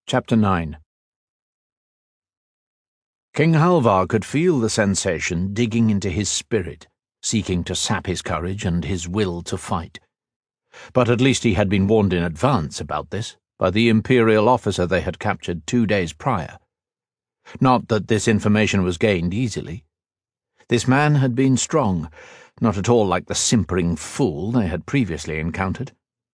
Chapter 9. King Halvar could feel the sensation digging into his spirit, seeking to sap his courage and his will to fight. But at least he had been warned in advance about this by the Imperial officer they had captured 2 days prior. Not that this information was gained easily. This man had been strong, not at all like the simpering fool they had previously encountered.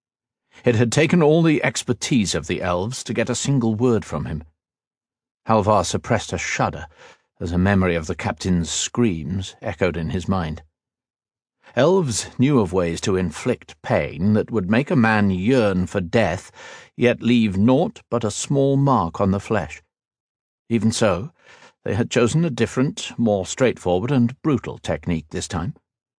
It had taken all the expertise of the elves to get a single word from him. Halvar suppressed a shudder as a memory of the captain's screams echoed in his mind. Elves knew of ways to inflict pain that would make a man yearn for death, yet leave naught but a small mark on the flesh. Even so, they had chosen a different, more straightforward and brutal technique this time.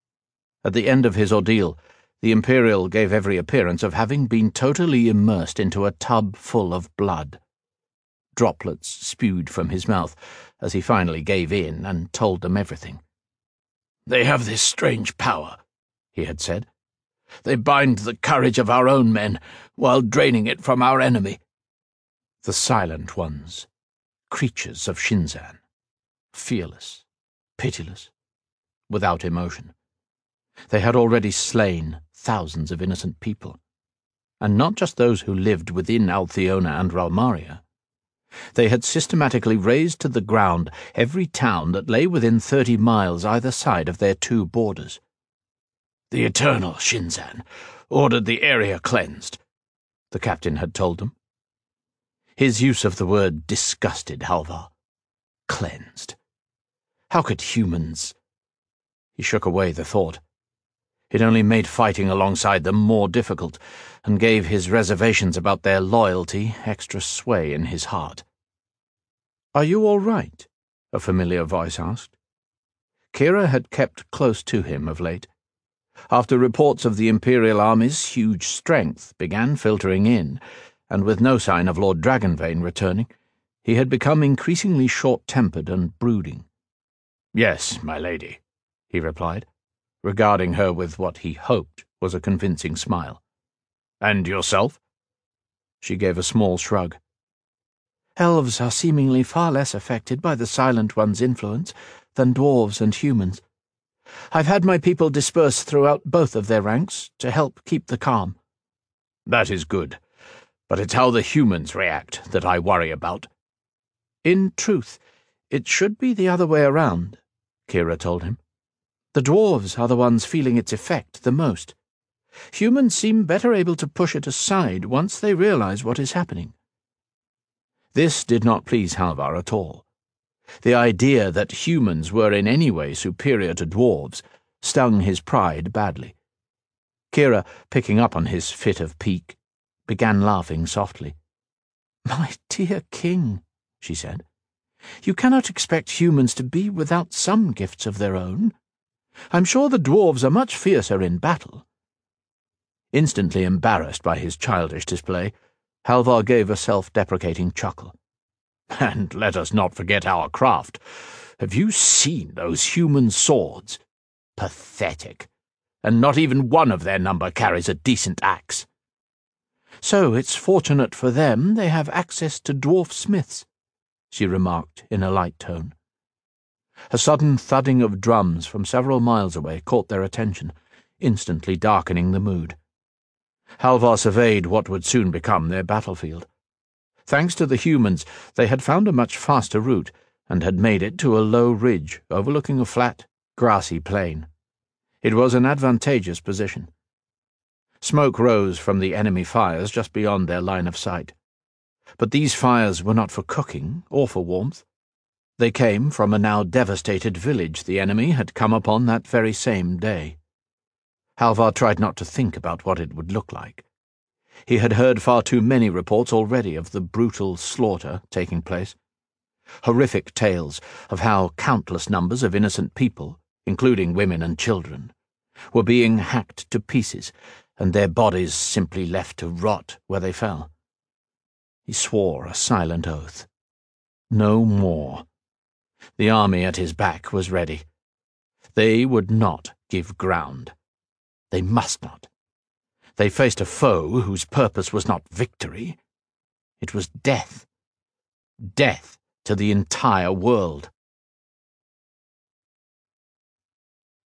At the end of his ordeal, the Imperial gave every appearance of having been totally immersed into a tub full of blood. Droplets spewed from his mouth as he finally gave in and told them everything. "They have this strange power," he had said. "They bind the courage of our own men while draining it from our enemy." The Silent Ones, creatures of Shinzan, fearless, pitiless, without emotion. They had already slain thousands of innocent people, and not just those who lived within Altheona and Ralmaria. They had systematically razed to the ground every town that lay within 30 miles either side of their 2 borders. "The Eternal Shinzan ordered the area cleansed," the captain had told them. His use of the word disgusted Halvar. Cleansed. How could humans? He shook away the thought. It only made fighting alongside them more difficult, and gave his reservations about their loyalty extra sway in his heart. "Are you all right?" a familiar voice asked. Kira had kept close to him of late. After reports of the Imperial army's huge strength began filtering in, and with no sign of Lord Dragonvane returning, he had become increasingly short-tempered and brooding. "Yes, my lady," he replied, regarding her with what he hoped was a convincing smile. "And yourself?" She gave a small shrug. "Elves are seemingly far less affected by the Silent One's influence than dwarves and humans. I've had my people disperse throughout both of their ranks to help keep the calm." "That is good, but it's how the humans react that I worry about." "In truth, it should be the other way around," Kira told him. "The dwarves are the ones feeling its effect the most. Humans seem better able to push it aside once they realize what is happening." This did not please Halvar at all. The idea that humans were in any way superior to dwarves stung his pride badly. Kira, picking up on his fit of pique, began laughing softly. "My dear king," she said, "you cannot expect humans to be without some gifts of their own. I'm sure the dwarves are much fiercer in battle." Instantly embarrassed by his childish display, Halvar gave a self-deprecating chuckle. "And let us not forget our craft. Have you seen those human swords? Pathetic. And not even one of their number carries a decent axe." "So it's fortunate for them they have access to dwarf smiths," she remarked in a light tone. A sudden thudding of drums from several miles away caught their attention, instantly darkening the mood. Halvar surveyed what would soon become their battlefield. Thanks to the humans, they had found a much faster route, and had made it to a low ridge overlooking a flat, grassy plain. It was an advantageous position. Smoke rose from the enemy fires just beyond their line of sight. But these fires were not for cooking or for warmth. They came from a now devastated village the enemy had come upon that very same day. Halvar tried not to think about what it would look like. He had heard far too many reports already of the brutal slaughter taking place. Horrific tales of how countless numbers of innocent people, including women and children, were being hacked to pieces, and their bodies simply left to rot where they fell. He swore a silent oath. No more. The army at his back was ready. They would not give ground. They must not. They faced a foe whose purpose was not victory. It was death. Death to the entire world.